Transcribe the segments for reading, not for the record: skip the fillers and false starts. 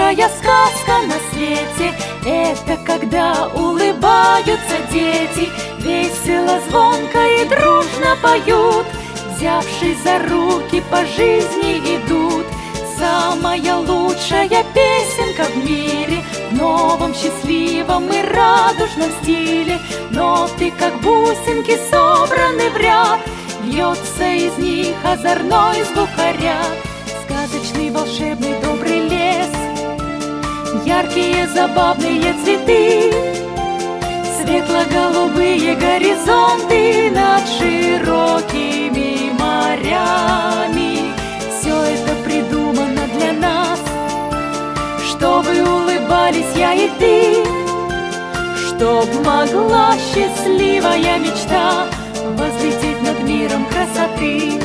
лучшая сказка на свете — это когда улыбаются дети, весело, звонко и дружно поют, взявшись за руки по жизни идут. Самая лучшая песенка в мире, в новом, счастливом и радужном стиле. Ноты, как бусинки, собраны в ряд, льется из них озорной звукоряд. Сказочный, волшебный, добрый лес, яркие, забавные цветы, светло-голубые горизонты над широкими морями. Все это придумано для нас, чтобы улыбались я и ты, чтоб могла счастливая мечта взлететь над миром красоты.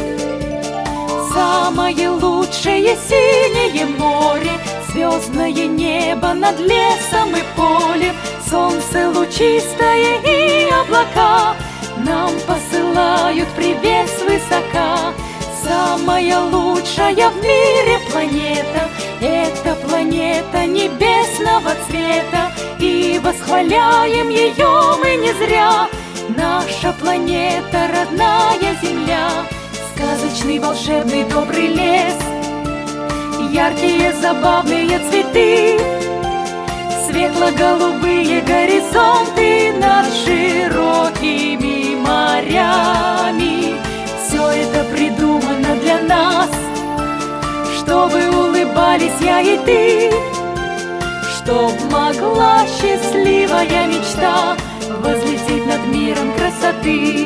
Самое лучшее синее море, звездное небо над лесом и полем, солнце лучистое и облака нам посылают привет свысока. Самая лучшая в мире планета — это планета небесного цвета, и восхваляем ее мы не зря. Наша планета, родная Земля, сказочный, волшебный, добрый лес, яркие, забавные цветы, светло-голубые горизонты над широкими морями. Все это придумано для нас, чтобы улыбались я и ты, чтоб могла счастливая мечта взлететь над миром красоты.